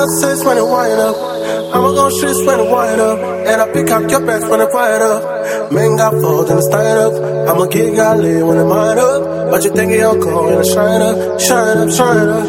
cannot sense when it wind up. I'ma gon' shit when it wind up. And I pick up your best when it quiet up. Men got falls and it's tied up. I'ma get got lit when it mind up. But you think you're cold and it's shine up, shine up, shine up.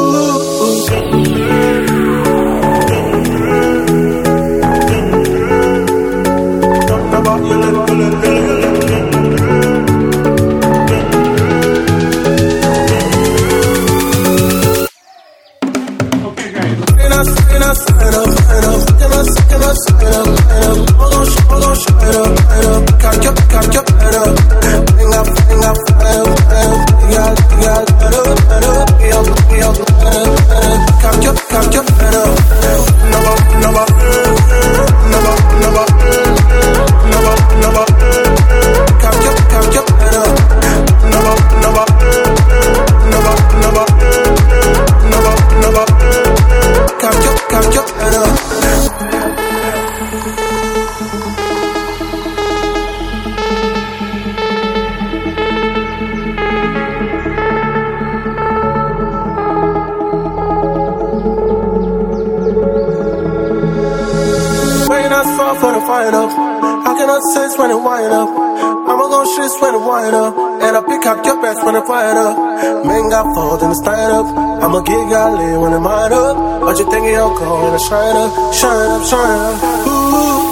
For the fight up, I cannot sense when it wind up. I'ma gon' shit when it wind up. And I pick up your best when it fired up. Men got falls and it's tied up. I'ma get got lit when it mind up. But you think you're cold and it's shine up, shine up, shine up. Ooh.